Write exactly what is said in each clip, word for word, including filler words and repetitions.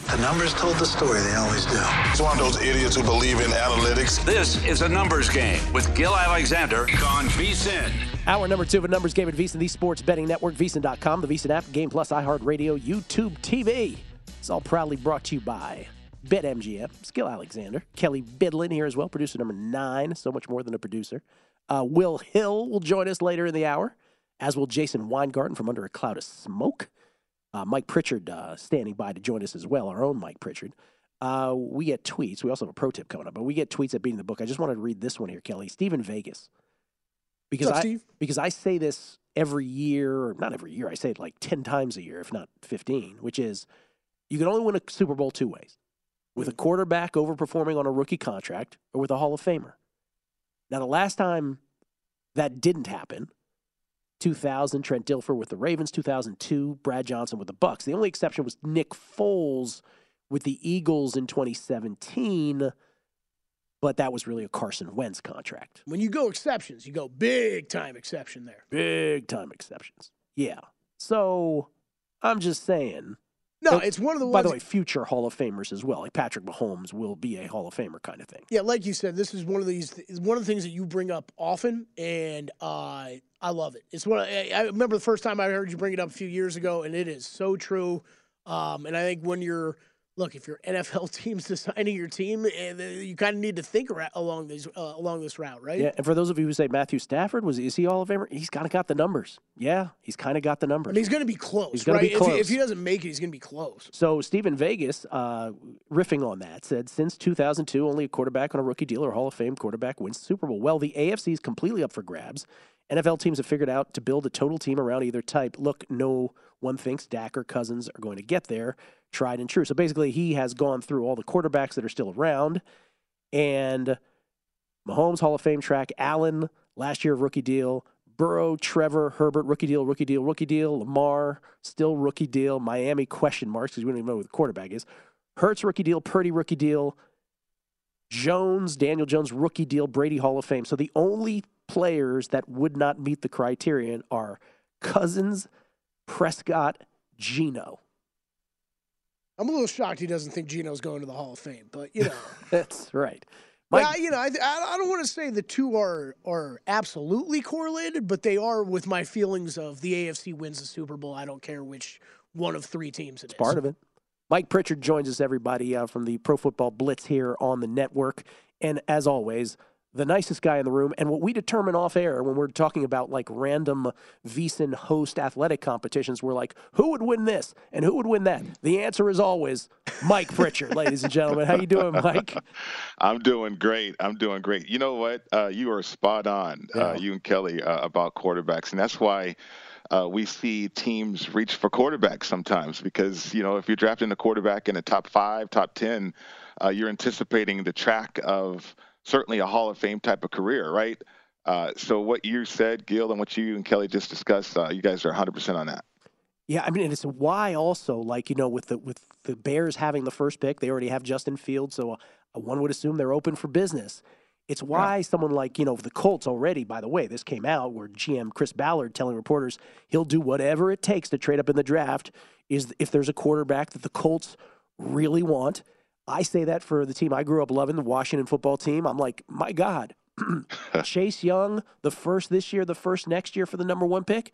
The numbers told the story. They always do. It's one of those idiots who believe in analytics. This is a numbers game with Gil Alexander on VSiN. Hour number two of a numbers game at VSiN, the sports betting network, V S I N dot com, the VSiN app, Game Plus, iHeartRadio, YouTube T V. It's all proudly brought to you by BetMGM. It's Gil Alexander. Kelly Bidlin here as well, producer number nine. So much more than a producer. Uh, Will Hill will join us later in the hour, as will Jason Weingarten from Under a Cloud of Smoke. Uh, Mike Pritchard uh, standing by to join us as well, our own Mike Pritchard. Uh, we get tweets. We also have a pro tip coming up, but we get tweets at Beating the Book. I just wanted to read this one here, Kelly. Stephen Vegas. Because What's up, I Steve? because I say this every year, or not every year, I say it like ten times a year, if not fifteen, which is you can only win a Super Bowl two ways. With a quarterback overperforming on a rookie contract or with a Hall of Famer. Now, the last time that didn't happen, two thousand, Trent Dilfer with the Ravens, two thousand two, Brad Johnson with the Bucks. The only exception was Nick Foles with the Eagles in twenty seventeen, but that was really a Carson Wentz contract. When you go exceptions, you go big time exception there. Big time exceptions. Yeah. So I'm just saying. No, and, it's one of the ones. By the way, future Hall of Famers as well. Like Patrick Mahomes will be a Hall of Famer kind of thing. Yeah, like you said, this is one of these. Is one of the things that you bring up often, and uh, I love it. It's one. I, I remember the first time I heard you bring it up a few years ago, and it is so true. Um, and I think when you're look, if your N F L team's designing your team, and you kind of need to think along these uh, along this route, right? Yeah, and for those of you who say Matthew Stafford was is he Hall of Famer? He's kind of got the numbers. Yeah, he's kind of got the numbers. I mean, he's going to be close, he's gonna right? Be close. If, he, if he doesn't make it, he's going to be close. So Stephen Vegas, uh, riffing on that, said since two thousand two, only a quarterback on a rookie deal or Hall of Fame quarterback wins the Super Bowl. Well, the A F C is completely up for grabs. N F L teams have figured out to build a total team around either type. Look, no one thinks Dak or Cousins are going to get there. Tried and true. So basically, he has gone through all the quarterbacks that are still around. And Mahomes, Hall of Fame track. Allen, last year of rookie deal. Burrow, Trevor, Herbert, rookie deal, rookie deal, rookie deal. Lamar, still rookie deal. Miami, question marks because we don't even know who the quarterback is. Hurts, rookie deal. Purdy, rookie deal. Jones, Daniel Jones, rookie deal. Brady, Hall of Fame. So the only players that would not meet the criterion are Cousins, Prescott, Geno. I'm a little shocked he doesn't think Geno's going to the Hall of Fame, but, you know. That's right. But, I, you know, I, I don't want to say the two are are absolutely correlated, but they are with my feelings of the A F C wins the Super Bowl. I don't care which one of three teams it it's is. Part of it. Mike Pritchard joins us, everybody, uh, from the Pro Football Blitz here on the network. And as always, the nicest guy in the room. And what we determine off air when we're talking about like random VSiN host athletic competitions, we're like, who would win this and who would win that? The answer is always Mike Pritchard, ladies and gentlemen. How you doing, Mike? I'm doing great. I'm doing great. You know what? Uh, you are spot on, yeah. uh, you and Kelly, uh, about quarterbacks. And that's why uh, we see teams reach for quarterbacks sometimes because, you know, if you're drafting a quarterback in the top five, top ten, uh, you're anticipating the track of certainly a Hall of Fame type of career, right? Uh, so what you said, Gil, and what you and Kelly just discussed, uh, you guys are one hundred percent on that. Yeah, I mean, and it's why also, like, you know, with the with the Bears having the first pick, they already have Justin Fields, so uh, one would assume they're open for business. It's why yeah. someone like, you know, the Colts already, by the way, this came out where G M Chris Ballard telling reporters he'll do whatever it takes to trade up in the draft is if there's a quarterback that the Colts really want. I say that for the team I grew up loving, the Washington football team. I'm like, my God, Chase Young, the first this year, the first next year for the number one pick?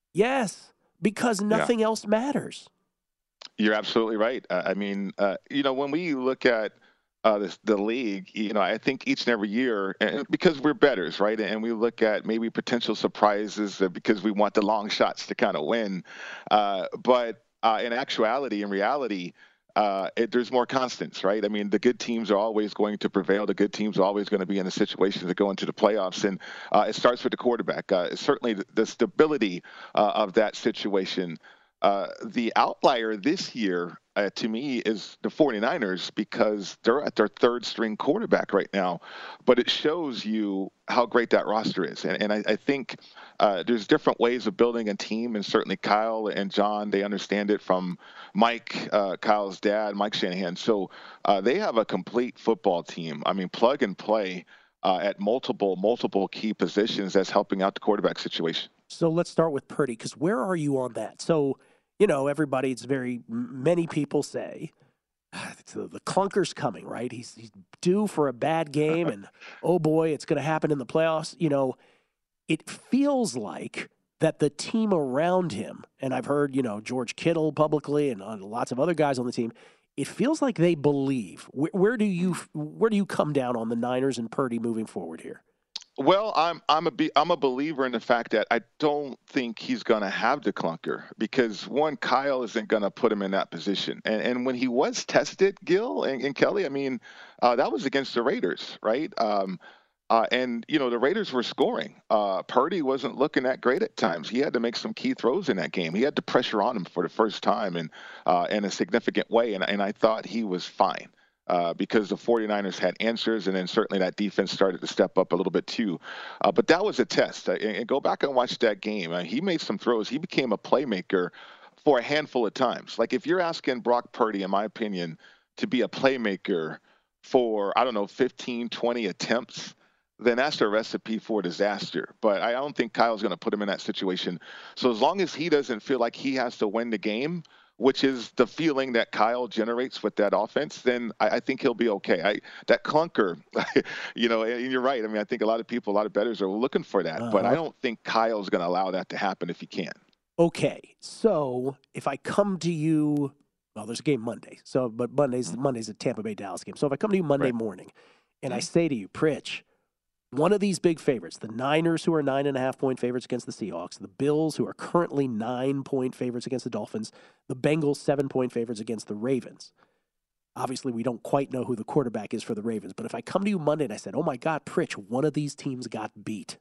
Yes, because nothing yeah. else matters. You're absolutely right. Uh, I mean, uh, you know, when we look at uh, this, the league, you know, I think each and every year, and because we're bettors, right, and we look at maybe potential surprises because we want the long shots to kind of win. Uh, but uh, in actuality, in reality, Uh, it, there's more constants, right? I mean, the good teams are always going to prevail. The good teams are always going to be in a situation to go into the playoffs. And uh, it starts with the quarterback. Uh, certainly the, the stability uh, of that situation. Uh, the outlier this year, uh, to me, is the 49ers because they're at their third string quarterback right now. But it shows you how great that roster is. And, and I, I think uh, there's different ways of building a team. And certainly Kyle and John, they understand it from Mike, uh, Kyle's dad, Mike Shanahan. So uh, they have a complete football team. I mean, plug and play uh, at multiple, multiple key positions that's helping out the quarterback situation. So let's start with Purdy, because where are you on that? So, you know, everybody, it's very, many people say the, the clunker's coming, right? He's, he's due for a bad game, and oh boy, it's going to happen in the playoffs. You know, it feels like that the team around him, and I've heard, you know, George Kittle publicly and uh, lots of other guys on the team, it feels like they believe. Where, where do you where do you come down on the Niners and Purdy moving forward here? Well, I'm I'm a be, I'm a believer in the fact that I don't think he's going to have the clunker because one, Kyle isn't going to put him in that position, and and when he was tested, Gil and, and Kelly, I mean, uh, that was against the Raiders, right? Um, uh, and you know the Raiders were scoring. Uh, Purdy wasn't looking that great at times. He had to make some key throws in that game. He had the pressure on him for the first time and uh, in a significant way, and and I thought he was fine. Uh, because the 49ers had answers, and then certainly that defense started to step up a little bit too. Uh, but that was a test. Uh, and, and go back and watch that game. Uh, he made some throws. He became a playmaker for a handful of times. Like if you're asking Brock Purdy, in my opinion, to be a playmaker for, I don't know, fifteen, twenty attempts, then that's a recipe for disaster. But I don't think Kyle's going to put him in that situation. So as long as he doesn't feel like he has to win the game, which is the feeling that Kyle generates with that offense, then I, I think he'll be okay. I, that clunker, you know, and you're right. I mean, I think a lot of people, a lot of bettors are looking for that, uh-huh. but I don't think Kyle's going to allow that to happen if he can. Okay, so if I come to you, well, there's a game Monday, so but Monday's mm-hmm. Monday's a Tampa Bay Dallas game. So if I come to you Monday right. morning, and mm-hmm. I say to you, Pritch, one of these big favorites, the Niners, who are nine and a half point favorites against the Seahawks, the Bills, who are currently nine point favorites against the Dolphins, the Bengals, seven point favorites against the Ravens. Obviously, we don't quite know who the quarterback is for the Ravens, but if I come to you Monday and I said, oh my God, Pritch, one of these teams got beat.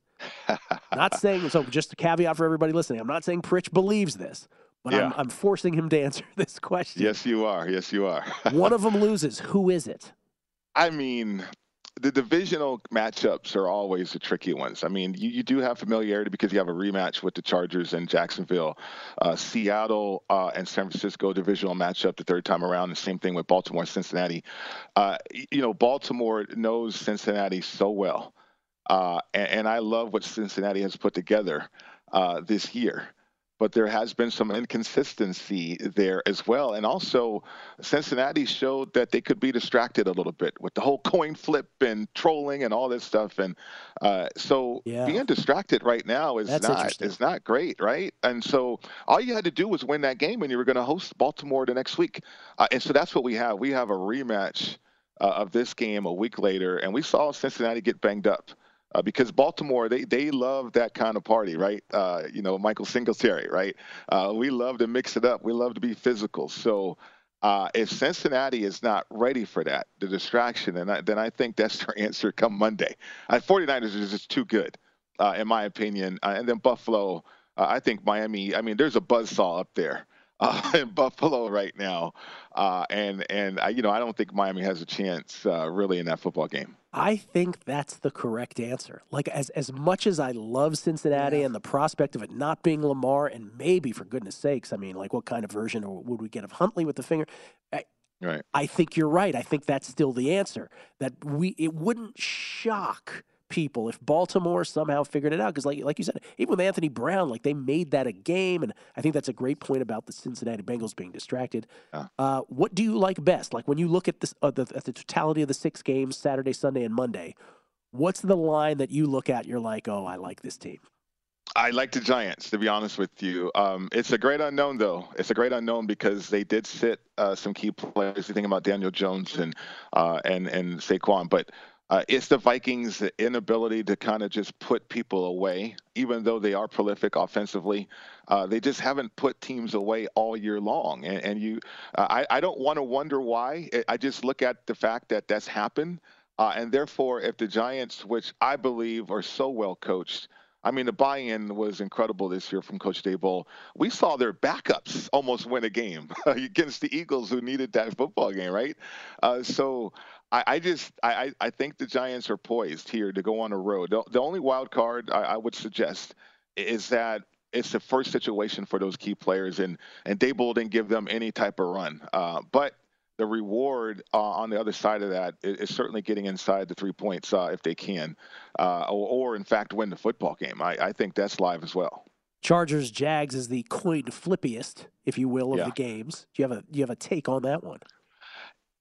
Not saying, so just a caveat for everybody listening, I'm not saying Pritch believes this, but yeah. I'm, I'm forcing him to answer this question. Yes, you are. Yes, you are. One of them loses. Who is it? I mean, the divisional matchups are always the tricky ones. I mean, you, you do have familiarity because you have a rematch with the Chargers and Jacksonville. Uh, Seattle uh, and San Francisco divisional matchup the third time around. The same thing with Baltimore and Cincinnati. Uh, you know, Baltimore knows Cincinnati so well. Uh, and, and I love what Cincinnati has put together uh, this year. But there has been some inconsistency there as well. And also, Cincinnati showed that they could be distracted a little bit with the whole coin flip and trolling and all this stuff. And uh, so yeah. being distracted right now is That's not is not great, right? And so all you had to do was win that game, and you were going to host Baltimore the next week. Uh, and so that's what we have. We have a rematch uh, of this game a week later, and we saw Cincinnati get banged up. Uh, because Baltimore, they they love that kind of party, right? Uh, you know, Michael Singletary, right? Uh, we love to mix it up. We love to be physical. So uh, if Cincinnati is not ready for that, the distraction, and I, then I think that's their answer come Monday. Uh, 49ers is just too good, uh, in my opinion. Uh, and then Buffalo, uh, I think Miami, I mean, there's a buzzsaw up there uh, in Buffalo right now. Uh, and, and I, you know, I don't think Miami has a chance uh, really in that football game. I think that's the correct answer. Like, as as much as I love Cincinnati yeah. and the prospect of it not being Lamar, and maybe, for goodness sakes, I mean, like, what kind of version would we get of Huntley with the finger? I, right. I think you're right. I think that's still the answer. That we it wouldn't shock people if Baltimore somehow figured it out. Because, like, like you said, even with Anthony Brown, like, they made that a game, and I think that's a great point about the Cincinnati Bengals being distracted. Yeah. Uh, what do you like best? Like, when you look at this, uh, the, at the totality of the six games, Saturday, Sunday, and Monday, what's the line that you look at? You're like, oh, I like this team. I like the Giants, to be honest with you. Um, it's a great unknown, though. It's a great unknown because they did sit uh, some key players. You think about Daniel Jones and uh, and and Saquon, but Uh, it's the Vikings' inability to kind of just put people away, even though they are prolific offensively. Uh, they just haven't put teams away all year long. And, and you, uh, I, I don't want to wonder why. I just look at the fact that that's happened. Uh, and therefore, if the Giants, which I believe are so well coached, I mean, the buy-in was incredible this year from Coach Daboll. We saw their backups almost win a game against the Eagles, who needed that football game, right? Uh, so I, I just I, I think the Giants are poised here to go on the road. The, the only wild card I, I would suggest is that it's the first situation for those key players, and and Daboll didn't give them any type of run. Uh, but the reward uh, on the other side of that is, is certainly getting inside the three points uh, if they can, uh, or, or in fact win the football game. I, I think that's live as well. Chargers Jags is the coin flippiest, if you will, of yeah. the games. Do you have a do you have a take on that one?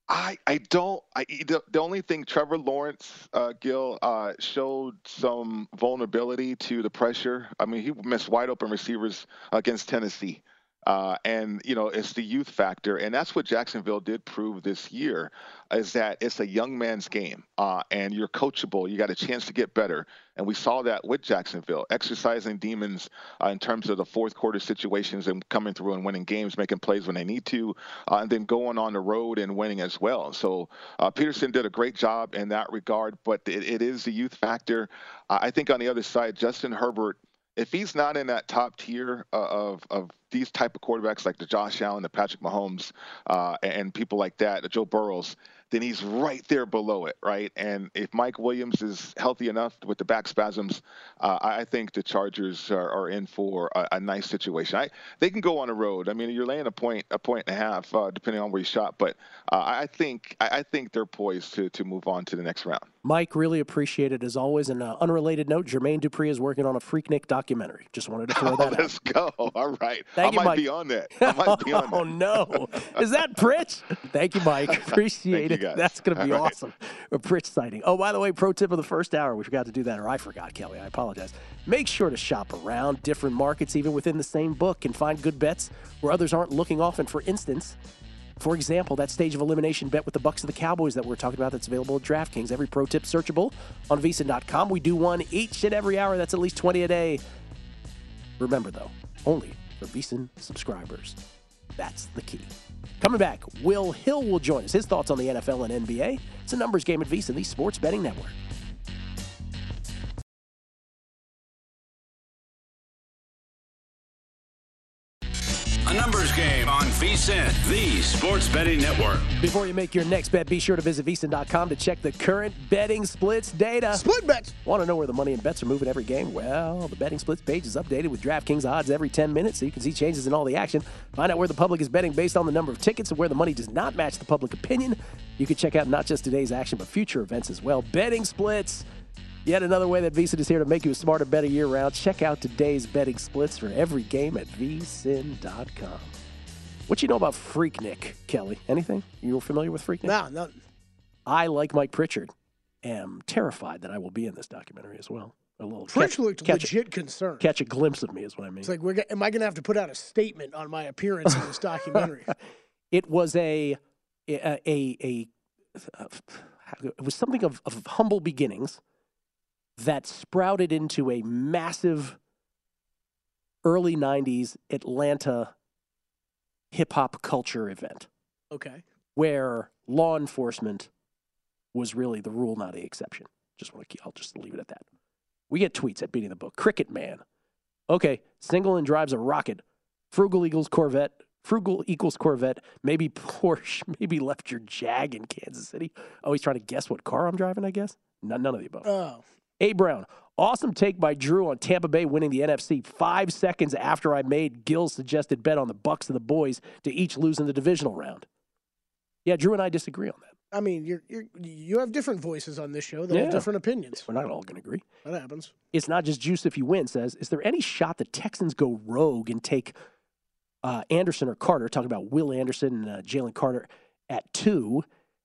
I, I don't I the, the only thing Trevor Lawrence uh, Gill uh, showed some vulnerability to the pressure. I mean, he missed wide open receivers against Tennessee. Uh, and, you know, it's the youth factor. And that's what Jacksonville did prove this year, is that it's a young man's game, uh, and you're coachable. You got a chance to get better. And we saw that with Jacksonville, exercising demons uh, in terms of the fourth quarter situations and coming through and winning games, making plays when they need to, uh, and then going on the road and winning as well. So uh, Peterson did a great job in that regard, but it, it is the youth factor. Uh, I think on the other side, Justin Herbert, if he's not in that top tier uh, of of these type of quarterbacks like the Josh Allen, the Patrick Mahomes, uh, and people like that, the Joe Burrows, then he's right there below it, right? And if Mike Williams is healthy enough with the back spasms, uh, I think the Chargers are, are in for a, a nice situation. I, they can go on the road. I mean, you're laying a point, a point and a half, uh, depending on where you shot. But uh, I think I, I think they're poised to to move on to the next round. Mike, really appreciate it as always. And uh, unrelated note, Jermaine Dupri is working on a Freaknik documentary. Just wanted to throw oh, that out. Let's go. All right. Thank I you, might Mike. be on that. I might be on oh, that. no. Is that Pritch? Thank you, Mike. Appreciate Thank you, it. guys. That's going to be All right. awesome. A Pritch sighting. Oh, by the way, pro tip of the first hour. We forgot to do that, or I forgot, Kelly. I apologize. Make sure to shop around different markets, even within the same book, and find good bets where others aren't looking often. For instance, For example, that stage of elimination bet with the Bucs and the Cowboys that we're talking about that's available at DraftKings. Every pro tip searchable on V S I N dot com. We do one each and every hour. That's at least twenty a day. Remember, though, only for V S I N subscribers. That's the key. Coming back, Will Hill will join us. His thoughts on the N F L and N B A. It's a numbers game at V S I N, the Sports Betting Network. A numbers game on V S I N, the Sports Betting Network. Before you make your next bet, be sure to visit V S I N dot com to check the current betting splits data. Split bets. Want to know where the money and bets are moving every game? Well, the betting splits page is updated with DraftKings odds every ten minutes, so you can see changes in all the action. Find out where the public is betting based on the number of tickets and where the money does not match the public opinion. You can check out not just today's action, but future events as well. Betting splits. Yet another way that V S I N is here to make you a smarter, better year-round. Check out today's betting splits for every game at V S I N dot com. What you know about Freaknik, Kelly? Anything? You familiar with Freaknik? No, no. I, like Mike Pritchard, am terrified that I will be in this documentary as well. A little Pritch catch, looked catch legit a, concerned. Catch a glimpse of me is what I mean. It's like, we're, am I going to have to put out a statement on my appearance in this documentary? It was a a a, a, a it was something of, of humble beginnings that sprouted into a massive early nineties Atlanta hip-hop culture event Okay. where law enforcement was really the rule, not the exception. Just want to, I'll just leave it at that. We get tweets at Beating the Book. Cricket Man. Okay, Singleton drives a rocket. Frugal equals Corvette. Frugal equals Corvette. Maybe Porsche. Maybe left your Jag in Kansas City. Oh, he's trying to guess what car I'm driving, I guess? None, none of the above. Oh. A. Brown. Awesome take by Drew on Tampa Bay winning the N F C five seconds after I made Gill's suggested bet on the Bucs and the boys to each lose in the divisional round. Yeah, Drew and I disagree on that. I mean, you're, you're, you have different voices on this show that Yeah. have different opinions. We're not all going to agree. That happens. It's not just juice if you win, says, is there any shot the Texans go rogue and take uh, Anderson or Carter, talking about Will Anderson and uh, Jalen Carter at two,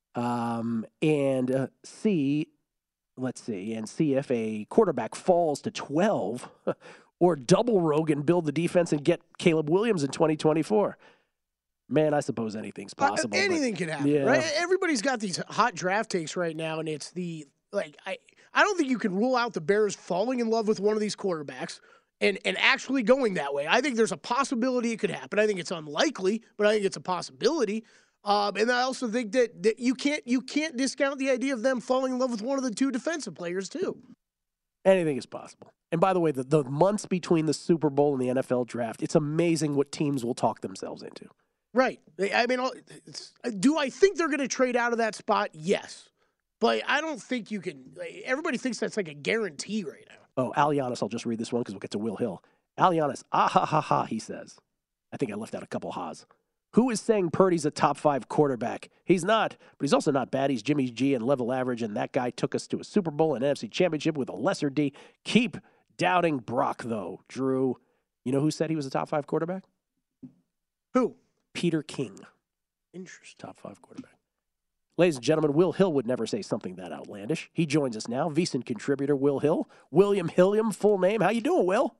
um, and uh, see, let's see, and see if a quarterback falls to twelve, or double rogue and build the defense and get Caleb Williams in twenty twenty-four. Man, I suppose anything's possible. Uh, anything but, can happen, yeah. right? Everybody's got these hot draft takes right now, and it's the like I I don't think you can rule out the Bears falling in love with one of these quarterbacks and and actually going that way. I think there's a possibility it could happen. I think it's unlikely, but I think it's a possibility. Um, and I also think that, that you can't you can't discount the idea of them falling in love with one of the two defensive players too. Anything is possible. And by the way, the, the months between the Super Bowl and the N F L draft, it's amazing what teams will talk themselves into. Right. I mean, it's, do I think they're going to trade out of that spot? Yes. But I don't think you can like, – everybody thinks that's like a guarantee right now. Oh, Alianis, I'll just read this one because we'll get to Will Hill. Alianis, ah ha ha ha, he says. I think I left out a couple ha's. Who is saying Purdy's a top five quarterback? He's not, but he's also not bad. He's Jimmy G and level average, and that guy took us to a Super Bowl and N F C championship with a lesser D. Keep doubting Brock, though. Drew, you know who said he was a top five quarterback? Who? Peter King. Interesting. Top five quarterback. Ladies and gentlemen, Will Hill would never say something that outlandish. He joins us now, VSiN contributor Will Hill. William Hilliam, full name. How you doing, Will?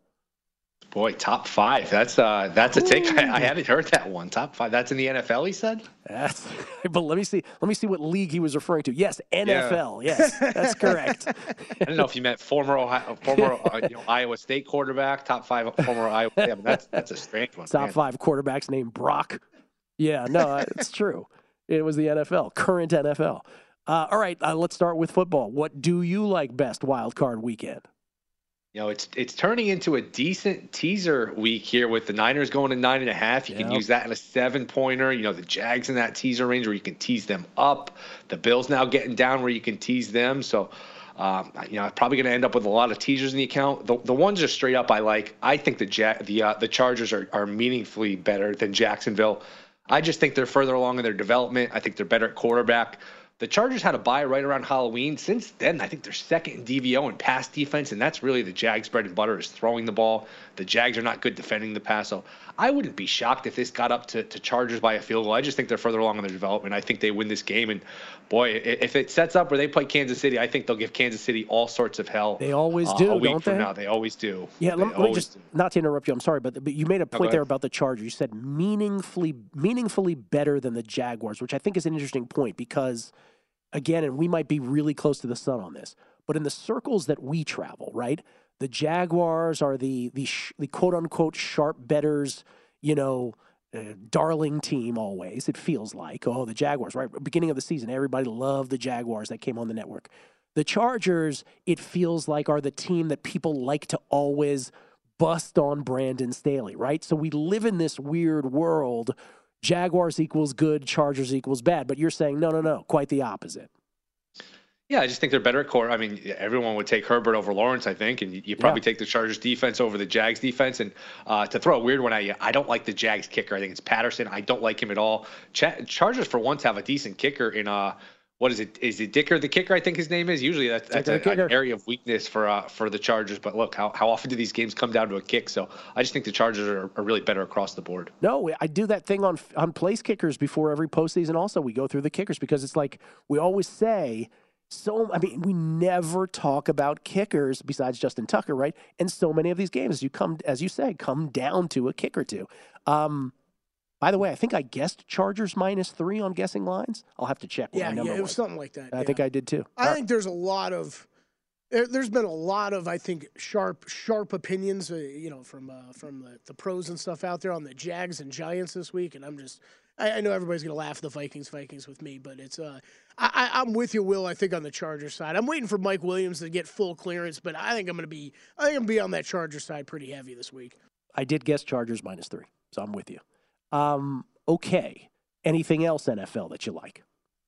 Boy, top five. That's uh, that's a take. I, I haven't heard that one. Top five. That's in the N F L, he said? That's, but let me see. Let me see what league he was referring to. Yes, N F L. Yeah. Yes, that's correct. I don't know if you meant former Ohio, former uh, you know, Iowa State quarterback, top five former Iowa. Yeah, but that's that's a strange one. Top man. five quarterbacks named Brock. Yeah, no, it's true. It was the N F L, current N F L. Uh, all right, uh, let's start with football. What do you like best wild card weekend? You know, it's it's turning into a decent teaser week here with the Niners going to nine and a half. You yep. can use that in a seven pointer. You know, the Jags in that teaser range where you can tease them up. The Bills now getting down where you can tease them. So, um, you know, I'm probably going to end up with a lot of teasers in the account. The the ones just straight up I like. I think the ja- the uh, the Chargers are are meaningfully better than Jacksonville. I just think they're further along in their development. I think they're better at quarterback. The Chargers had a bye right around Halloween. Since then, I think they're second in D V O and pass defense, and that's really the Jags' bread and butter is throwing the ball. The Jags are not good defending the pass, so I wouldn't be shocked if this got up to, to Chargers by a field goal. I just think they're further along in their development. I think they win this game, and boy, if it sets up where they play Kansas City, I think they'll give Kansas City all sorts of hell. They always uh, do, a week don't from they? Now. They always do. Yeah, they let, let me just, do. not to interrupt you, I'm sorry, but, but you made a point no, there about the Chargers. You said meaningfully, meaningfully better than the Jaguars, which I think is an interesting point because – again, and we might be really close to the sun on this, but in the circles that we travel, right, the Jaguars are the the, sh- the quote-unquote sharp betters, you know, uh, darling team always, it feels like. Oh, the Jaguars, right? Beginning of the season, everybody loved the Jaguars that came on the network. The Chargers, it feels like, are the team that people like to always bust on Brandon Staley, right? So we live in this weird world. Jaguars equals good, Chargers equals bad. But you're saying, no, no, no, quite the opposite. Yeah, I just think they're better at core. I mean, everyone would take Herbert over Lawrence, I think, and you, you probably yeah. take the Chargers defense over the Jags defense. And uh, to throw a weird one at you, I don't like the Jags kicker. I think it's Patterson. I don't like him at all. Ch- Chargers, for once, have a decent kicker in uh, what is it? Is it Dicker the kicker? I think his name is. Usually that's, that's a, an area of weakness for uh, for the Chargers. But look, how, how often do these games come down to a kick? So I just think the Chargers are, are really better across the board. No, I do that thing on on place kickers before every postseason. Also, we go through the kickers because it's like we always say. So, I mean, we never talk about kickers besides Justin Tucker, right? And so many of these games, you come, as you say, come down to a kick or two. Um, by the way, I think I guessed Chargers minus three on guessing lines. I'll have to check what yeah, my number yeah, it was, was. something like that. I yeah. think I did too. I All think right. there's a lot of there, there's been a lot of I think sharp sharp opinions, uh, you know, from uh, from the, the pros and stuff out there on the Jags and Giants this week, and I'm just. I, I know everybody's going to laugh at the Vikings, Vikings with me, but it's uh, I, I'm with you, Will. I think on the Chargers side, I'm waiting for Mike Williams to get full clearance, but I think I'm going to be I think I'm going to be on that Chargers side pretty heavy this week. I did guess Chargers minus three, so I'm with you. Um, okay, anything else N F L that you like?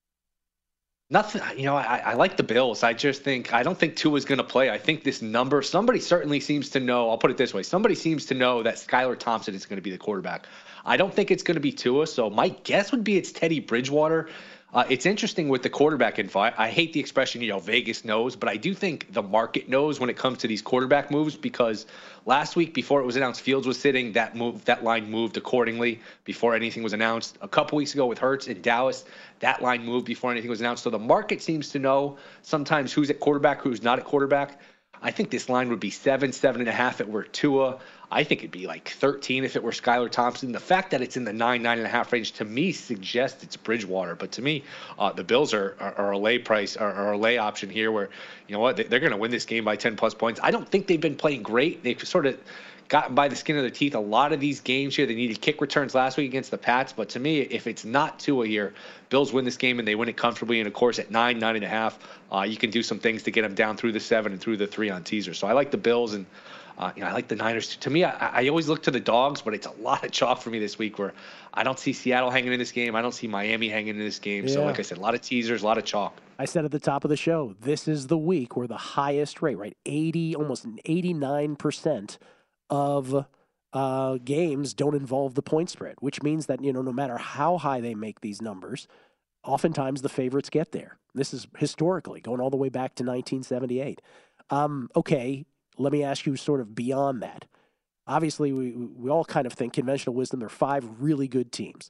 Nothing. You know, I, I like the Bills. I just think I don't think Tua's going to play. I think this number. Somebody certainly seems to know. I'll put it this way: somebody seems to know that Skylar Thompson is going to be the quarterback. I don't think it's going to be Tua, so my guess would be it's Teddy Bridgewater. Uh, it's interesting with the quarterback info. I, I hate the expression, you know, Vegas knows, but I do think the market knows when it comes to these quarterback moves because last week before it was announced Fields was sitting, that move, that line moved accordingly before anything was announced. A couple weeks ago with Hurts in Dallas, that line moved before anything was announced. So the market seems to know sometimes who's at quarterback, who's not at quarterback. I think this line would be seven, seven and a half if it were Tua. I think it'd be like thirteen if it were Skylar Thompson. The fact that it's in the nine, nine and a half range to me suggests it's Bridgewater. But to me, uh, the Bills are, are, are a lay price, are, are a lay option here where, you know what, they, they're going to win this game by ten plus points. I don't think they've been playing great. They've sort of gotten by the skin of their teeth a lot of these games here. They needed kick returns last week against the Pats. But to me, if it's not Tua here, Bills win this game and they win it comfortably. And of course, at nine, nine and a half, uh, you can do some things to get them down through the seven and through the three on teaser. So I like the Bills and uh, you know, I like the Niners too. To me, I, I always look to the dogs, but it's a lot of chalk for me this week where I don't see Seattle hanging in this game. I don't see Miami hanging in this game. Yeah. So like I said, a lot of teasers, a lot of chalk. I said at the top of the show, this is the week where the highest rate, right? eighty, almost eighty-nine percent of uh, games don't involve the point spread, which means that, you know, no matter how high they make these numbers, oftentimes the favorites get there. This is historically going all the way back to nineteen seventy-eight. Um, okay, let me ask you sort of beyond that. Obviously, we we all kind of think conventional wisdom, there are five really good teams.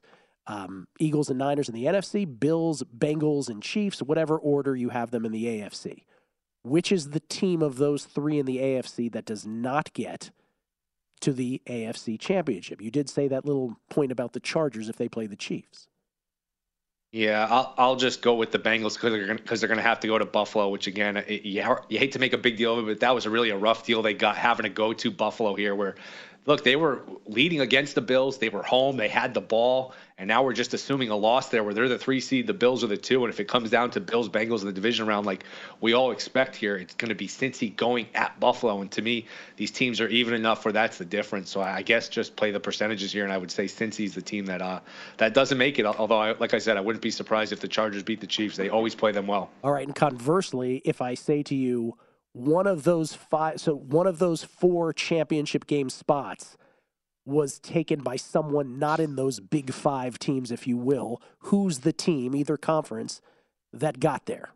Um, Eagles and Niners in the N F C, Bills, Bengals, and Chiefs, whatever order you have them in the A F C. Which is the team of those three in the A F C that does not get to the A F C Championship? You did say that little point about the Chargers if they play the Chiefs. Yeah, I'll I'll just go with the Bengals because they're gonna, because they're going to have to go to Buffalo, which again, it, you, you hate to make a big deal of it, but that was a really a rough deal they got having to go to Buffalo here where, look, they were leading against the Bills. They were home. They had the ball. And now we're just assuming a loss there where they're the three seed, the Bills are the two. And if it comes down to Bills, Bengals in the division round, like we all expect here, it's going to be Cincy going at Buffalo. And to me, these teams are even enough where that's the difference. So I guess just play the percentages here. And I would say Cincy's the team that uh, that doesn't make it. Although, I, like I said, I wouldn't be surprised if the Chargers beat the Chiefs. They always play them well. All right. And conversely, if I say to you, one of those five, so one of those four championship game spots was taken by someone not in those big five teams, if you will, who's the team, either conference, that got there?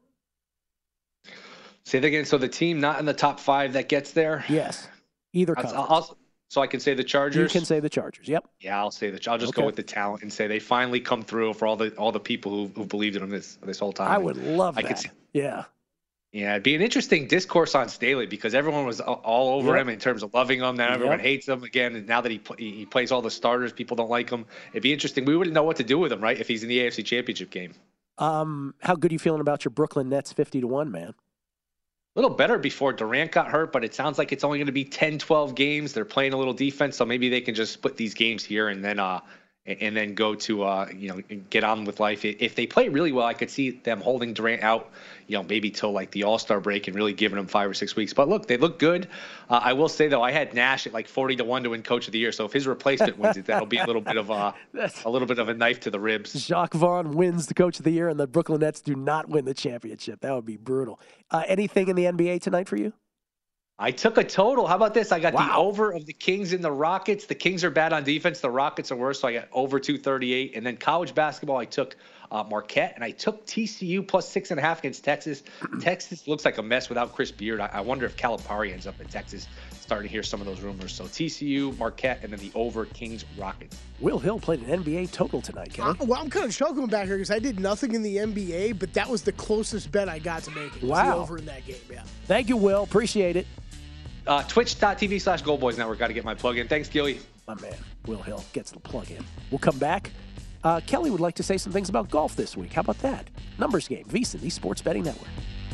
Say that again. So the team not in the top five that gets there? Yes. Either conference. I'll, I'll, so I can say the Chargers? You can say the Chargers, yep. Yeah, I'll say the I'll just okay. go with the talent and say they finally come through for all the all the people who who believed in them this this whole time. I would love I that. Could see, yeah. Yeah, it'd be an interesting discourse on Staley because everyone was all over yep. him in terms of loving him. Now everyone yep. hates him again. And now that he he plays all the starters, people don't like him. It'd be interesting. We wouldn't know what to do with him, right, if he's in the A F C Championship game. Um, how good are you feeling about your Brooklyn Nets fifty to one, man? A little better before Durant got hurt, but it sounds like it's only going to be ten, twelve games. They're playing a little defense, so maybe they can just split these games here and then uh, and then go to, uh, you know, get on with life. If they play really well, I could see them holding Durant out, you know, maybe till like the All-Star break and really giving him five or six weeks. But look, they look good. Uh, I will say, though, I had Nash at like forty to one to win Coach of the Year. So if his replacement wins it, that'll be a little bit of a, a little bit of a knife to the ribs. Jacques Vaughn wins the Coach of the Year and the Brooklyn Nets do not win the championship. That would be brutal. Uh, anything in the N B A tonight for you? I took a total. How about this? I got wow. the over of the Kings and the Rockets. The Kings are bad on defense. The Rockets are worse, so I got over two thirty-eight. And then college basketball, I took uh, Marquette, and I took T C U plus six and a half against Texas. Texas looks like a mess without Chris Beard. I, I wonder if Calipari ends up in Texas. Starting to hear some of those rumors. So T C U, Marquette, and then the over Kings Rockets. Will Hill played an N B A total tonight, Kelly. Uh, well, I'm kind of chuckling back here because I did nothing in the N B A, but that was the closest bet I got to making. Wow. The over in that game, yeah. Thank you, Will. Appreciate it. Uh, Twitch.tv slash Gold Boys Network. Got to get my plug in. Thanks, Gilly. My man, Will Hill, gets the plug in. We'll come back. Uh, Kelly would like to say some things about golf this week. How about that? Numbers Game, VSiN, the Sports Betting Network.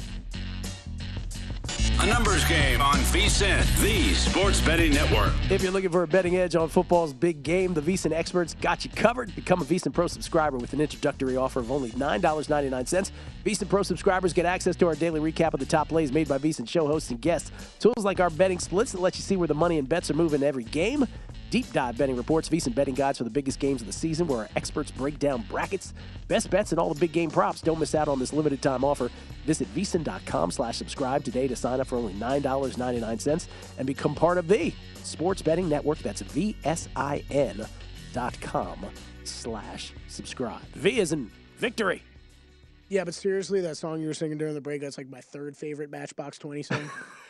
A numbers game on VSiN, the Sports Betting Network. If you're looking for a betting edge on football's big game, the VSiN experts got you covered. Become a VSiN Pro subscriber with an introductory offer of only nine dollars and ninety-nine cents. VSiN Pro subscribers get access to our daily recap of the top plays made by VSiN show hosts and guests. Tools like our betting splits that let you see where the money and bets are moving every game. Deep dive betting reports, VSiN betting guides for the biggest games of the season where our experts break down brackets, best bets, and all the big game props. Don't miss out on this limited time offer. Visit VSiN.com slash subscribe today to sign up for only nine dollars and ninety-nine cents and become part of the Sports Betting Network. That's V-S-I-N dot com slash subscribe. V is in victory. Yeah, but seriously, that song you were singing during the break, that's like my third favorite Matchbox twenty song.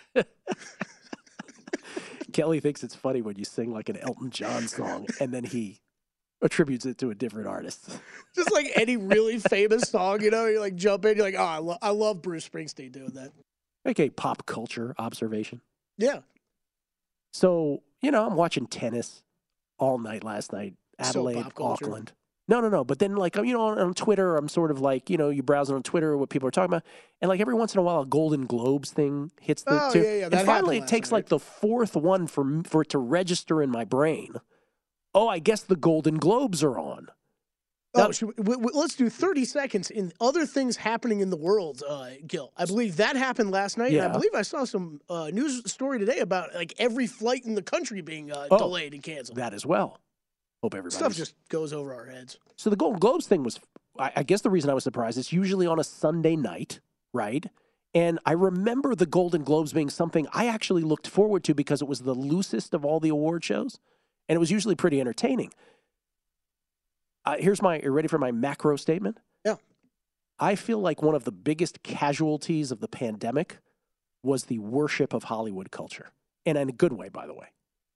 Kelly thinks it's funny when you sing like an Elton John song and then he attributes it to a different artist. Just like any really famous song, you know, you like jump in, you're like, oh, I, lo- I love Bruce Springsteen doing that. Like a pop culture observation. Yeah. So, you know, I'm watching tennis all night last night. Adelaide, so pop culture. Auckland. No, no, no. But then, like, you know, on, on Twitter, I'm sort of like, you know, you browsing on Twitter what people are talking about. And, like, every once in a while, a Golden Globes thing hits the Oh, too. yeah, yeah. That And finally, it happened takes, last night. like, the fourth one for, for it to register in my brain. Oh, I guess the Golden Globes are on. Oh, should we, we, we- let's do thirty seconds in other things happening in the world, uh, Gil. I believe that happened last night. And Yeah. I believe I saw some uh, news story today about like every flight in the country being uh, Oh, delayed and canceled. That as well. Hope everybody. Stuff just goes over our heads. So the Golden Globes thing was, I, I guess the reason I was surprised, it's usually on a Sunday night, right? And I remember the Golden Globes being something I actually looked forward to because it was the loosest of all the award shows. And it was usually pretty entertaining. Uh, here's my, are you ready for my macro statement? Yeah. I feel like one of the biggest casualties of the pandemic was the worship of Hollywood culture. And in a good way, by the way.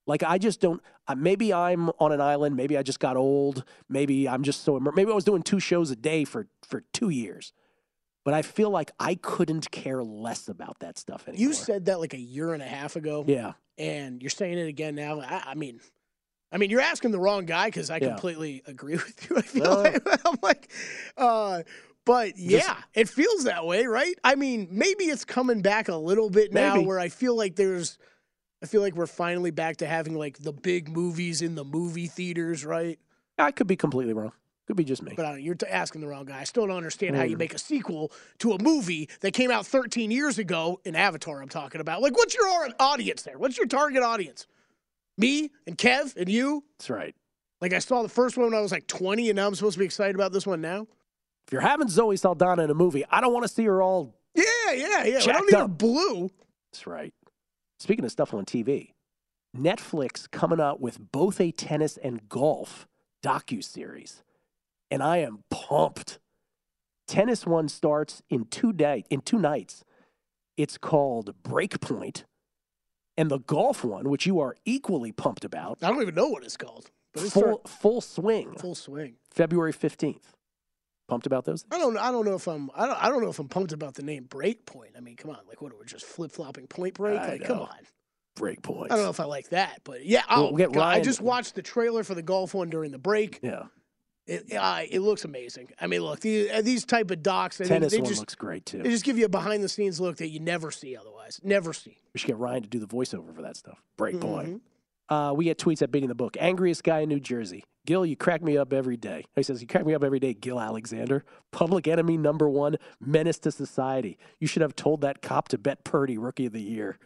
Like, I just don't, uh, maybe I'm on an island. Maybe I just got old. Maybe I'm just so, immer- maybe I was doing two shows a day for, for two years. But I feel like I couldn't care less about that stuff anymore. You said that like a year and a half ago. Yeah. And you're saying it again now. I, I mean, I mean, you're asking the wrong guy because I Yeah. completely agree with you. I feel No. like, I'm like, uh, but yeah, it feels that way, right? I mean, maybe it's coming back a little bit now Maybe. where I feel like there's, I feel like we're finally back to having like the big movies in the movie theaters, right? I could be completely wrong. Could be just me. But uh, you're t- asking the wrong guy. I still don't understand how you Mm. make a sequel to a movie that came out thirteen years ago in Avatar. I'm talking about. Like, what's your au- audience there? What's your target audience? Me and Kev and you? That's right. Like, I saw the first one when I was like twenty, and now I'm supposed to be excited about this one now? If you're having Zoe Saldana in a movie, I don't want to see her all. Yeah, yeah, yeah. I Jacked don't need her up. blue. That's right. Speaking of stuff on T V, Netflix coming out with both a tennis and golf docuseries, and I am pumped. Tennis one starts in two day in two nights. It's called Breakpoint, and the golf one, which you are equally pumped about, I don't even know what it's called. But it's full start- full swing, full swing. February fifteenth. Pumped about those? I don't. I don't know if I'm. I don't. I don't know if I'm pumped about the name Breakpoint. I mean, come on. Like, what? We're just flip flopping Point Break. I Like, come know. on. Breakpoint. I don't know if I like that, but yeah. We'll Oh, get God, I Ryan- just watched the trailer for the golf one during the break. Yeah. It, uh, it looks amazing. I mean, look, the, uh, these type of docs, they, Tennis they one just looks great too. they just give you a behind the scenes look that you never see otherwise. Never see. We should get Ryan to do the voiceover for that stuff. Breakpoint. Mhm. Uh, we get tweets at Beating the Book. Angriest guy in New Jersey. Gil, you crack me up every day. He says, you crack me up every day, Gil Alexander. Public enemy number one, menace to society. You should have told that cop to bet Purdy Rookie of the Year.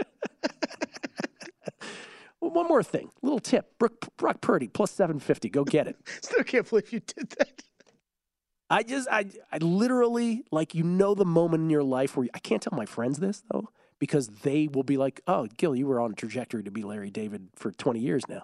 Well, one more thing. Little tip. Brock, Brock Purdy, plus seven fifty. Go get it. Still can't believe you did that. I just, I, I literally, like, you know the moment in your life where, you, I can't tell my friends this, though, because they will be like, oh, Gil, you were on a trajectory to be Larry David for twenty years now.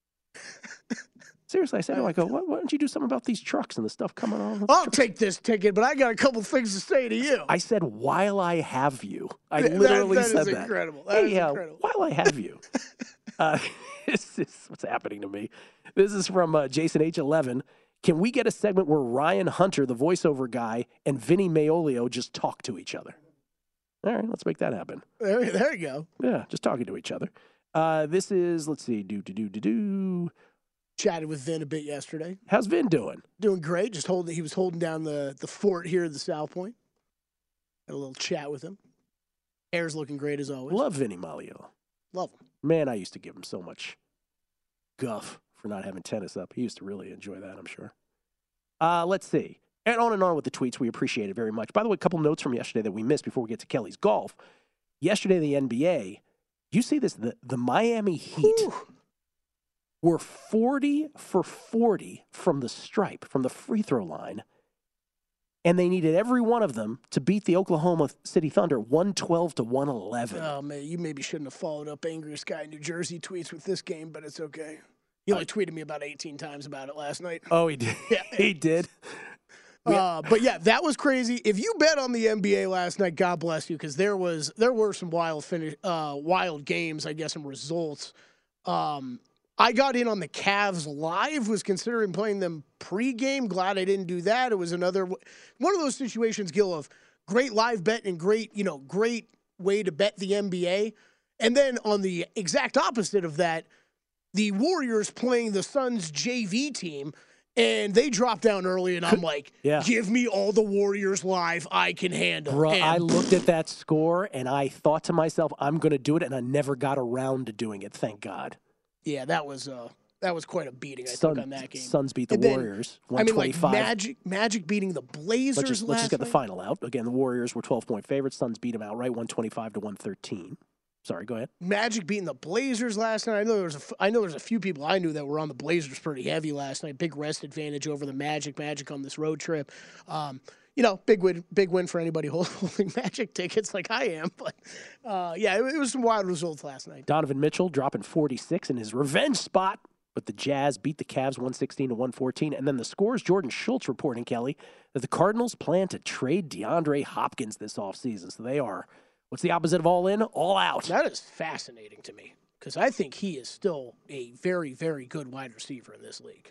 Seriously, I said, no, I go, why, why don't you do something about these trucks and the stuff coming on? I'll take this ticket, but I got a couple things to say to you. I said, while I have you. I That- literally that said is that. incredible. That hey, is uh, incredible. while I have you. uh, this is what's happening to me. This is from uh, Jason H eleven. Can we get a segment where Ryan Hunter, the voiceover guy, and Vinny Maolio just talk to each other? All right, let's make that happen. There, there you go. Yeah, just talking to each other. Uh, this is, let's see, do, do, do, do, do. Chatted with Vin a bit yesterday. How's Vin doing? Doing great. Just holding. He was holding down the, the fort here at the South Point. Had a little chat with him. Hair's looking great as always. Love Vinny Maolio. Love him. Man, I used to give him so much guff for not having tennis up. He used to really enjoy that, I'm sure. Uh, let's see. And on and on with the tweets. We appreciate it very much. By the way, a couple notes from yesterday that we missed before we get to Kelly's golf. Yesterday, the N B A, you see this, the, the Miami Heat Whew. were forty for forty from the stripe, from the free throw line. And they needed every one of them to beat the Oklahoma City Thunder one twelve to one eleven. Oh, man, you maybe shouldn't have followed up Angriest Guy in New Jersey tweets with this game, but it's okay. You only tweeted me about eighteen times about it last night. Oh, he did. Yeah. he did. Uh, but yeah, that was crazy. If you bet on the N B A last night, God bless you, because there was there were some wild finish, uh, wild games, I guess, and results. Um, I got in on the Cavs live. Was considering playing them pregame. Glad I didn't do that. It was another one of those situations, Gil, of great live bet and great, you know, great way to bet the N B A. And then on the exact opposite of that, the Warriors playing the Suns J V team. And they dropped down early, and I'm like, Yeah. give me all the Warriors live I can handle. Bruh, And I looked at that score and I thought to myself, I'm going to do it, and I never got around to doing it. Thank God. yeah, that was uh, that was quite a beating I Sun- took on that game. Suns beat the And then, Warriors, I mean, like one twenty-five. Magic, Magic beating the Blazers let's just, last let's just get the night. final out. Again, the Warriors were twelve-point favorites. Suns beat them outright, one twenty-five to one thirteen. Sorry, go ahead. Magic beating the Blazers last night. I know there was a, f- I know there's a few people I knew that were on the Blazers pretty heavy last night. Big rest advantage over the Magic. Magic on this road trip. Um, you know, big win, big win for anybody holding Magic tickets like I am. But uh, yeah, it, it was some wild results last night. Donovan Mitchell dropping forty-six in his revenge spot, but the Jazz beat the Cavs one sixteen to one fourteen. And then the scores, Jordan Schultz reporting, Kelly, that the Cardinals plan to trade DeAndre Hopkins this offseason. So they are, what's the opposite of all in? All out. That is fascinating to me because I think he is still a very, very good wide receiver in this league.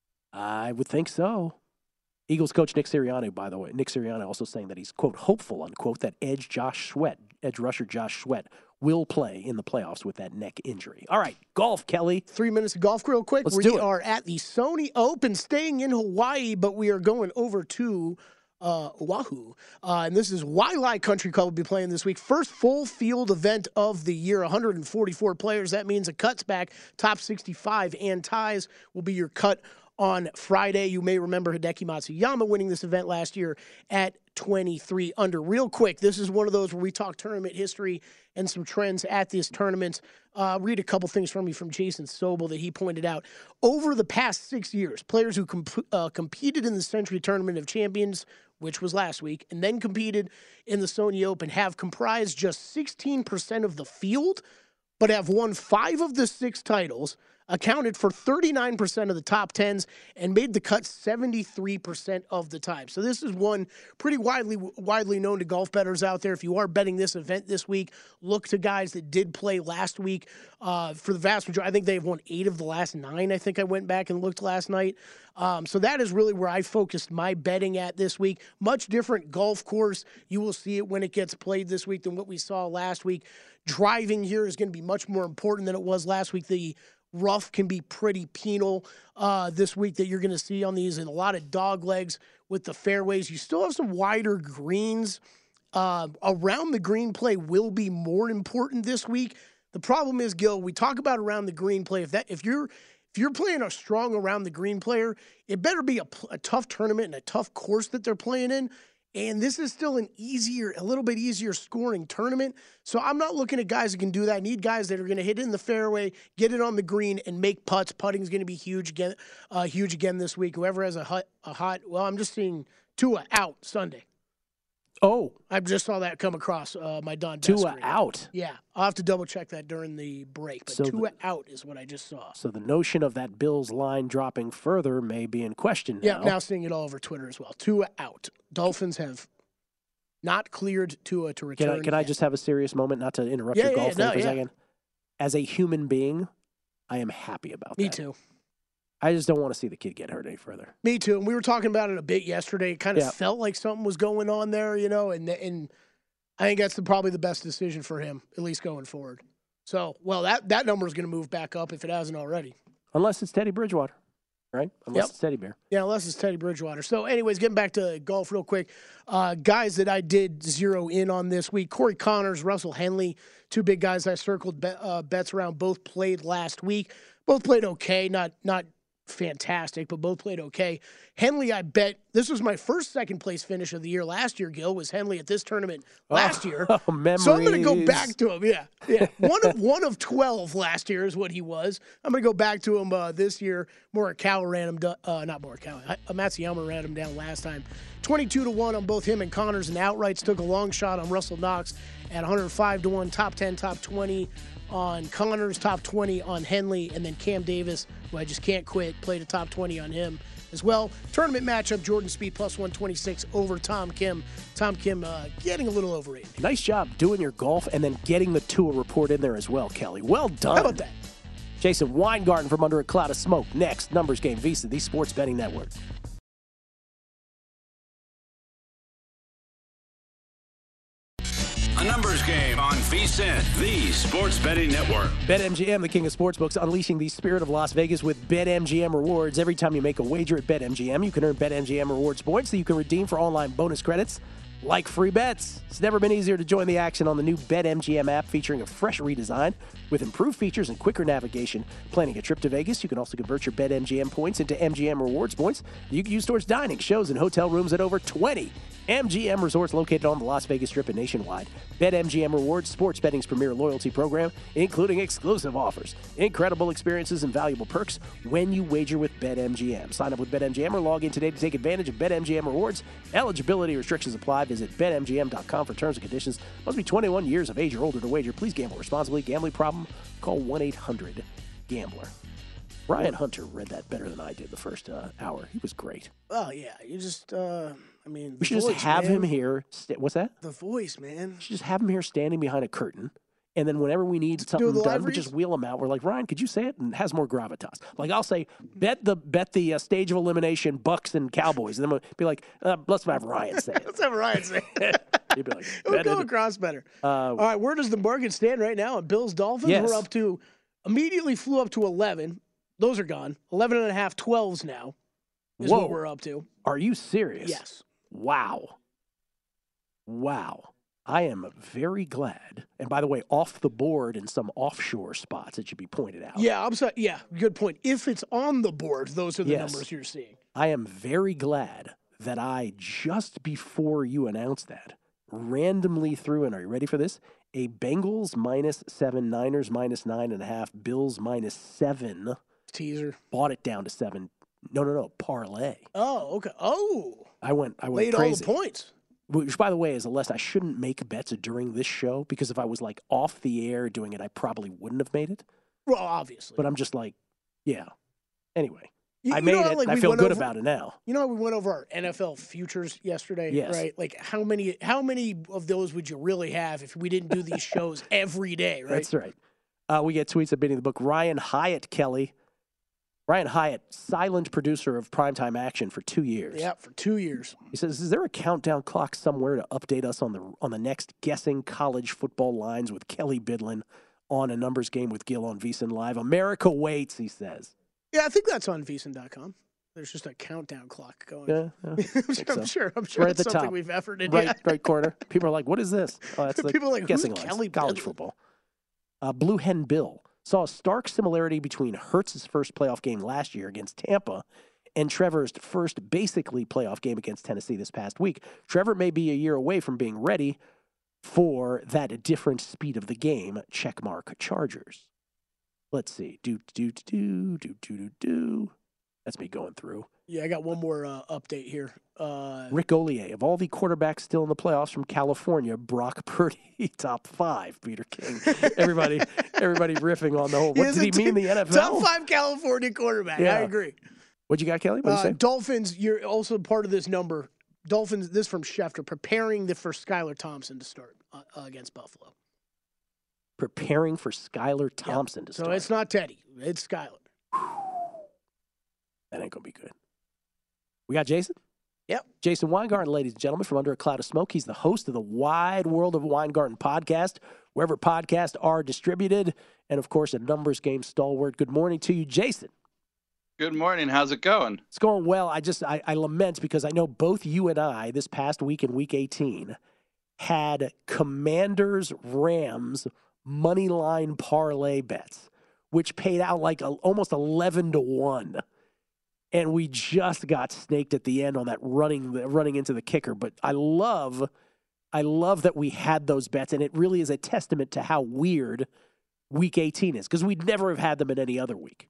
I would think so. Eagles coach Nick Sirianni, by the way, Nick Sirianni also saying that he's, quote, hopeful, unquote, that edge Josh Sweat, edge rusher Josh Sweat, will play in the playoffs with that neck injury. All right, golf, Kelly. Three minutes of golf real quick. Let's we do it. are at the Sony Open, staying in Hawaii, but we are going over to uh, Oahu. Uh, and this is Waialae Country Club will be playing this week. First full field event of the year, one hundred forty-four players. That means a cuts back, top sixty-five, and ties will be your cut on Friday. You may remember Hideki Matsuyama winning this event last year at twenty-three under. Real quick, this is one of those where we talk tournament history and some trends at this tournament. Uh, read a couple things from me from Jason Sobel that he pointed out. Over the past six years, players who comp- uh, competed in the Century Tournament of Champions, which was last week, and then competed in the Sony Open have comprised just sixteen percent of the field, but have won five of the six titles, accounted for thirty-nine percent of the top tens, and made the cut seventy-three percent of the time. So this is one pretty widely widely known to golf bettors out there. If you are betting this event this week, look to guys that did play last week. Uh, for the vast majority, I think they've won eight of the last nine. I think I went back and looked last night. Um, so that is really where I focused my betting at this week. Much different golf course. You will see it when it gets played this week than what we saw last week. Driving here is going to be much more important than it was last week. The rough can be pretty penal uh, this week that you're going to see on these, and a lot of dog legs with the fairways. You still have some wider greens. Uh, around the green play will be more important this week. The problem is, Gil, we talk about around the green play. If that, if you're if you're playing a strong around the green player, it better be a, a tough tournament and a tough course that they're playing in. And this is still an easier, a little bit easier scoring tournament. So I'm not looking at guys that can do that. I need guys that are going to hit it in the fairway, get it on the green, and make putts. Putting is going to be huge again, uh, huge again this week. Whoever has a hot, a hot, well, I'm just seeing Tua out Sunday. Oh, I just saw that come across uh, my Don Best Tua screen. out. Yeah, I'll have to double check that during the break. But So Tua the- out is what I just saw. So the notion of that Bills line dropping further may be in question now. Yeah, now seeing it all over Twitter as well. Tua out. Dolphins have not cleared Tua to return. Can I, can I yet. just have a serious moment, not to interrupt Yeah, your yeah, golf no, thing for a yeah. second? As a human being, I am happy about Me that. too. I just don't want to see the kid get hurt any further. Me too. And we were talking about it a bit yesterday. It kind of Yeah. felt like something was going on there, you know, and and I think that's the, probably the best decision for him, at least going forward. So, well, that, that number is going to move back up if it hasn't already. Unless it's Teddy Bridgewater, right? Unless Yep. it's Teddy Bear. Yeah, unless it's Teddy Bridgewater. So, anyways, getting back to golf real quick. Uh, guys that I did zero in on this week, Corey Connors, Russell Henley, two big guys I circled bet, uh, bets around. Both played last week. Both played okay, not not fantastic, but both played okay. Henley, I bet, this was my first second place finish of the year last year, Gil, was Henley at this tournament last Oh, year. memories. So I'm going to go back to him. Yeah, yeah. One of one of twelve last year is what he was. I'm going to go back to him uh, this year. Morikawa ran him, do- uh, not Morikawa. Uh, Matsuyama ran him down last time. twenty-two to one on both him and Connors, and outrights took a long shot on Russell Knox at one hundred five to one. Top ten, top twenty on Connors, top twenty on Henley, and then Cam Davis, who I just can't quit, played a top twenty on him as well. Tournament matchup, Jordan Spieth plus one twenty-six over Tom Kim. Tom Kim uh, getting a little overrated. Nice job doing your golf and then getting the Tua report in there as well, Kelly. Well done. How about that? Jason Weingarten from Under a Cloud of Smoke. Next, Numbers Game, Visa, the Sports Betting Network. A numbers game on VSiN, the Sports Betting Network. BetMGM, the king of sportsbooks, unleashing the spirit of Las Vegas with BetMGM rewards. Every time you make a wager at BetMGM, you can earn BetMGM rewards points that you can redeem for online bonus credits like free bets. It's never been easier to join the action on the new BetMGM app, featuring a fresh redesign with improved features and quicker navigation. Planning a trip to Vegas, you can also convert your BetMGM points into M G M rewards points you can use towards dining, shows, and hotel rooms at over twenty M G M resorts located on the Las Vegas Strip and nationwide. BetMGM Rewards, sports betting's premier loyalty program, including exclusive offers, incredible experiences, and valuable perks when you wager with BetMGM. Sign up with BetMGM or log in today to take advantage of BetMGM Rewards. Eligibility restrictions apply. Visit Bet M G M dot com for terms and conditions. Must be twenty-one years of age or older to wager. Please gamble responsibly. Gambling problem? Call one eight hundred gambler. Brian Hunter read that better than I did the first uh, hour. He was great. Oh, yeah. You just, uh, I mean, We the should voice, just have man. him here. St- what's that? The voice, man. We should just have him here standing behind a curtain And then whenever we need do something the done, live we just reads? wheel them out. We're like, Ryan, could you say it? And it has more gravitas. Like I'll say, bet the bet the uh, stage of elimination, Bucks and Cowboys. And then we'll be like, uh, let's have Ryan say it. Let's have Ryan say it. You'd be like, It would bet go it. across better. Uh, All right, where does the market stand right now? On Bills Dolphins, Yes. we're up to, immediately flew up to eleven. Those are gone. eleven and a half, twelves now is Whoa. what we're up to. Are you serious? Yes. Wow. Wow. I am very glad. And by the way, off the board in some offshore spots, it should be pointed out. Yeah, I'm sorry. Yeah, good point. If it's on the board, those are the Yes. numbers you're seeing. I am very glad that I, just before you announced that, randomly threw in, are you ready for this? A Bengals minus seven, Niners minus nine and a half, Bills minus seven. Teaser. Bought it down to seven. No, no, no. Parlay. Oh, okay. Oh, I went I went laid crazy. all the points. Which, by the way, is a lesson. I shouldn't make bets during this show because if I was like off the air doing it, I probably wouldn't have made it. Well, obviously. But I'm just like, yeah. Anyway, You- I you made know how, it. like, and I we feel went good over- about it now. You know how we went over our N F L futures yesterday, Yes. right? Like how many how many of those would you really have if we didn't do these shows every day, right? That's right. Uh, we get tweets at Benny the Book. Ryan Hyatt Kelly. Ryan Hyatt, silent producer of Primetime Action for two years. Yeah, for two years. He says, "Is there a countdown clock somewhere to update us on the on the next guessing college football lines with Kelly Bidlin on a numbers game with Gil on VSiN Live? America waits," he says. Yeah, I think that's on V S I N dot com. There's just a countdown clock going. Yeah, yeah, I think I'm so. sure. I'm sure Right it's at the something top. we've efforted. Right, Yeah. right corner. People are like, "What is this?" Oh, that's the People are like, guessing "Who's lines. Kelly College Bidlin?" football. Uh, Blue Hen Bill saw a stark similarity between Hurts' first playoff game last year against Tampa and Trevor's first basically playoff game against Tennessee this past week. Trevor may be a year away from being ready for that different speed of the game. Checkmark Chargers. Let's see. Do do do do do do do. That's me going through. Yeah, I got one more uh, update here. Uh, Rick Ollier, of all the quarterbacks still in the playoffs from California, Brock Purdy, top five. Peter King, everybody, everybody riffing on the whole. What is did he a mean? team- The N F L? Top five California quarterback. Yeah. I agree. What you got, Kelly? What Uh, you say? Dolphins, you're also part of this number. Dolphins, this from Schefter, preparing the, for Skylar Thompson to start uh, uh, against Buffalo. Preparing for Skylar Thompson to So start. it's not Teddy. It's Skylar. That ain't gonna be good. We got Jason. Yep. Jason Weingarten, ladies and gentlemen, from Under a Cloud of Smoke. He's the host of the Wide World of Weingarten podcast, wherever podcasts are distributed, and of course, a numbers game stalwart. Good morning to you, Jason. Good morning. How's it going? It's going well. I just I, I lament because I know both you and I this past week in week eighteen had Commanders Rams money line parlay bets, which paid out like a, almost eleven to one. And we just got snaked at the end on that running running into the kicker. But I love I love that we had those bets, and it really is a testament to how weird week eighteen is, because we'd never have had them in any other week.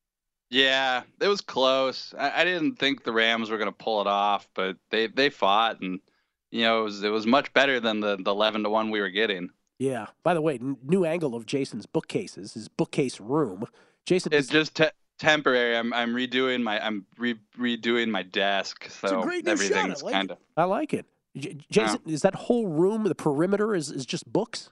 Yeah, it was close. I, I didn't think the Rams were going to pull it off, but they, they fought, and you know it was it was much better than the, the eleven to one we were getting. Yeah. By the way, n- new angle of Jason's bookcases, his bookcase room. Jason, It's just te- temporary. I'm I'm redoing my I'm re- redoing my desk, so a great new shot. I everything's like kind of. I like it. J- Jason, is that whole room, the perimeter, is, is just books?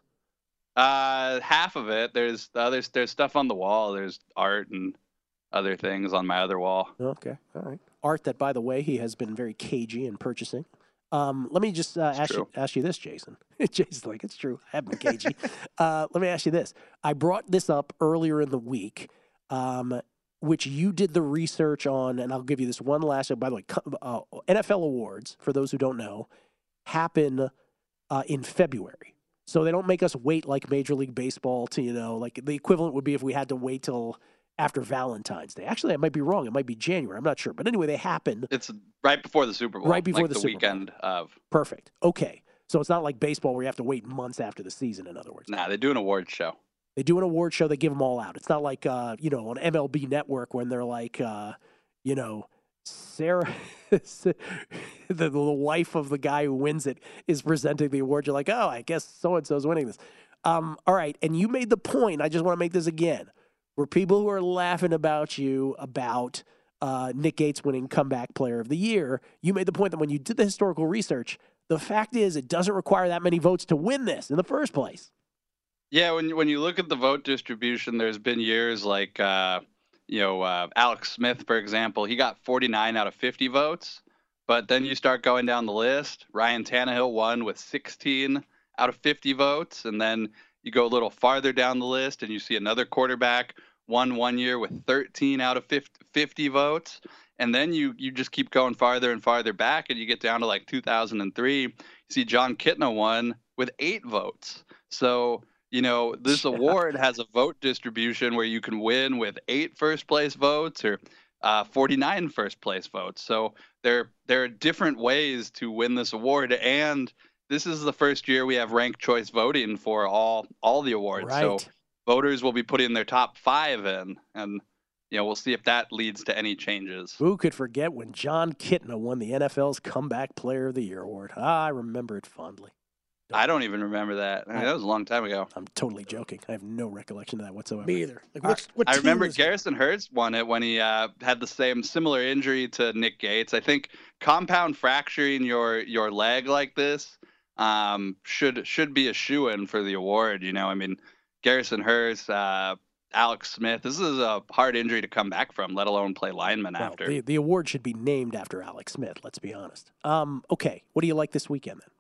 Uh, half of it. There's others. There's stuff on the wall. There's art and other things on my other wall. Okay, all right. Art that, by the way, he has been very cagey in purchasing. Um, let me just uh, ask you, true. ask you this, Jason. Jason's like, it's true. I have been cagey. uh, let me ask you this. I brought this up earlier in the week, um, which you did the research on, and I'll give you this one last. By the way, co- uh, N F L awards, for those who don't know, happen uh, in February. So they don't make us wait like Major League Baseball to, you know, like the equivalent would be if we had to wait till after Valentine's Day. Actually, I might be wrong. It might be January. I'm not sure. But anyway, they happen. It's right before the Super Bowl. Right before like the the, Super Bowl. weekend of. Perfect. Okay. So it's not like baseball where you have to wait months after the season, in other words. Nah, they do an award show. They do an award show. They give them all out. It's not like, uh, you know, on M L B Network when they're like, uh, you know, Sarah, the, the wife of the guy who wins it is presenting the award. You're like, oh, I guess so-and-so's winning this. Um, all right. And you made the point. I just want to make this again. Where people who are laughing about you about uh, Nick Gates winning comeback player of the year, you made the point that when you did the historical research, the fact is it doesn't require that many votes to win this in the first place. Yeah, when when you look at the vote distribution, there's been years like uh, you know uh, Alex Smith, for example. He got forty-nine out of fifty votes, but then you start going down the list. Ryan Tannehill won with sixteen out of fifty votes, and then you go a little farther down the list, and you see another quarterback won one year with thirteen out of fifty votes, and then you you just keep going farther and farther back, and you get down to like two thousand three. You see John Kitna won with eight votes. So you know, this award has a vote distribution where you can win with eight first place votes or uh, forty-nine first place votes. So there, there are different ways to win this award. And this is the first year we have ranked choice voting for all, all the awards. Right. So voters will be putting their top five in, and, you know, we'll see if that leads to any changes. Who could forget when John Kitna won the N F L's Comeback Player of the Year award? Ah, I remember it fondly. I don't even remember that. I mean, that was a long time ago. I'm totally joking. I have no recollection of that whatsoever. Me either. Like, what's, what I team remember was it? Garrison Hurts won it when he uh, had the same similar injury to Nick Gates. I think compound fracturing your your leg like this um, should should be a shoo-in for the award. You know, I mean, Garrison Hurts, uh, Alex Smith. This is a hard injury to come back from, let alone play lineman Well, after. the, the award should be named after Alex Smith, let's be honest. Um, okay, what do you like this weekend then?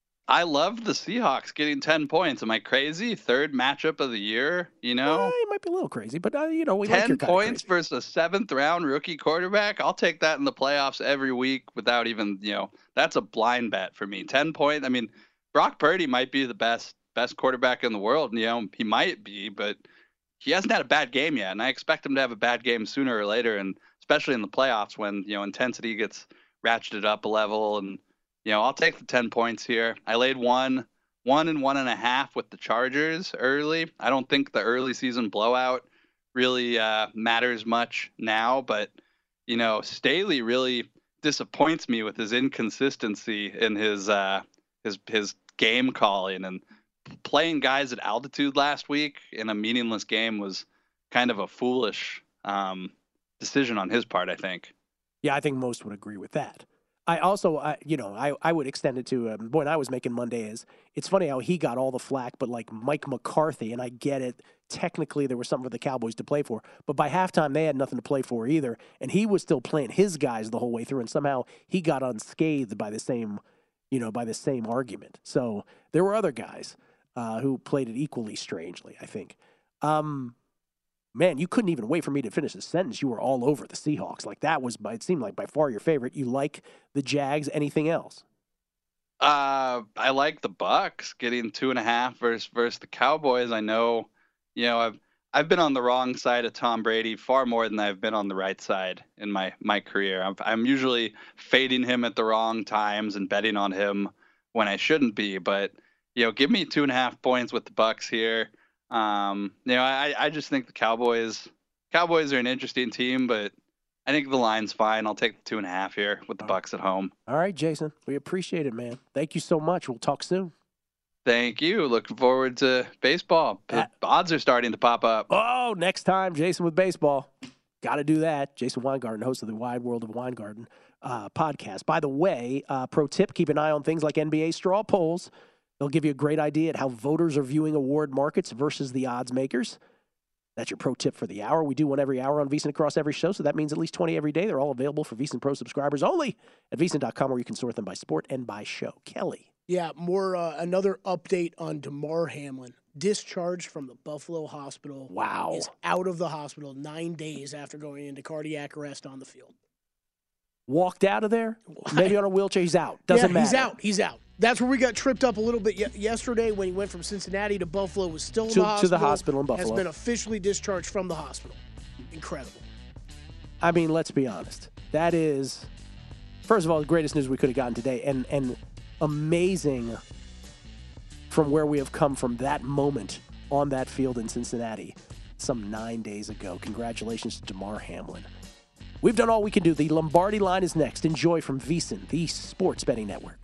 I love the Seahawks getting ten points. Am I crazy? Third matchup of the year, you know? Well, you might be a little crazy, but, uh, you know, we like ten your kind of points crazy. versus a seventh-round rookie quarterback. I'll take that in the playoffs every week without even, you know, that's a blind bet for me. ten points. I mean, Brock Purdy might be the best best quarterback in the world. You know, he might be, but he hasn't had a bad game yet, and I expect him to have a bad game sooner or later, and especially in the playoffs when, you know, intensity gets ratcheted up a level. And, you know, I'll take the ten points here. I laid one, one and one and a half with the Chargers early. I don't think the early season blowout really uh, matters much now, but, you know, Staley really disappoints me with his inconsistency in his uh, his his game calling, and playing guys at altitude last week in a meaningless game was kind of a foolish um, decision on his part, I think. Yeah, I think most would agree with that. I also, I, you know, I, I would extend it to um, when I was making Monday is, it's funny how he got all the flack, but like Mike McCarthy, and I get it, technically there was something for the Cowboys to play for, but by halftime they had nothing to play for either, and he was still playing his guys the whole way through, and somehow he got unscathed by the same, you know, by the same argument. So there were other guys uh, who played it equally strangely, I think. Um, Man, you couldn't even wait for me to finish the sentence. You were all over the Seahawks. Like that was, by, it seemed like by far your favorite. You like the Jags. Anything else? Uh, I like the Bucks getting two and a half versus versus the Cowboys. I know, you know, I've I've been on the wrong side of Tom Brady far more than I've been on the right side in my my career. I'm I'm usually fading him at the wrong times and betting on him when I shouldn't be. But you know, give me two and a half points with the Bucks here. Um, you know, I, I just think the Cowboys Cowboys are an interesting team, but I think the line's fine. I'll take the two and a half here with the Bucks at home. All right, Jason. We appreciate it, man. Thank you so much. We'll talk soon. Thank you. Looking forward to baseball. The Pat. odds are starting to pop up. Oh, next time, Jason with baseball. Got to do that. Jason Weingarten, host of the Wide World of Weingarten uh, podcast. By the way, uh, pro tip, keep an eye on things like N B A straw polls. They'll give you a great idea at how voters are viewing award markets versus the odds makers. That's your pro tip for the hour. We do one every hour on VSiN across every show, so that means at least twenty every day. They're all available for VSiN Pro subscribers only at V S I N dot com, where you can sort them by sport and by show. Kelly. Yeah, more uh, another update on Damar Hamlin. Discharged from the Buffalo hospital. Wow. Is out of the hospital nine days after going into cardiac arrest on the field. Walked out of there? Maybe on a wheelchair. He's out. Doesn't yeah, matter. He's out. He's out. That's where we got tripped up a little bit yesterday when he went from Cincinnati to Buffalo. Was still in To- the hospital. to the hospital in Buffalo. Has been officially discharged from the hospital. Incredible. I mean, let's be honest. That is, first of all, the greatest news we could have gotten today, and and amazing from where we have come from that moment on that field in Cincinnati some nine days ago. Congratulations to Damar Hamlin. We've done all we can do. The Lombardi line is next. Enjoy from VSiN, the Sports Betting Network.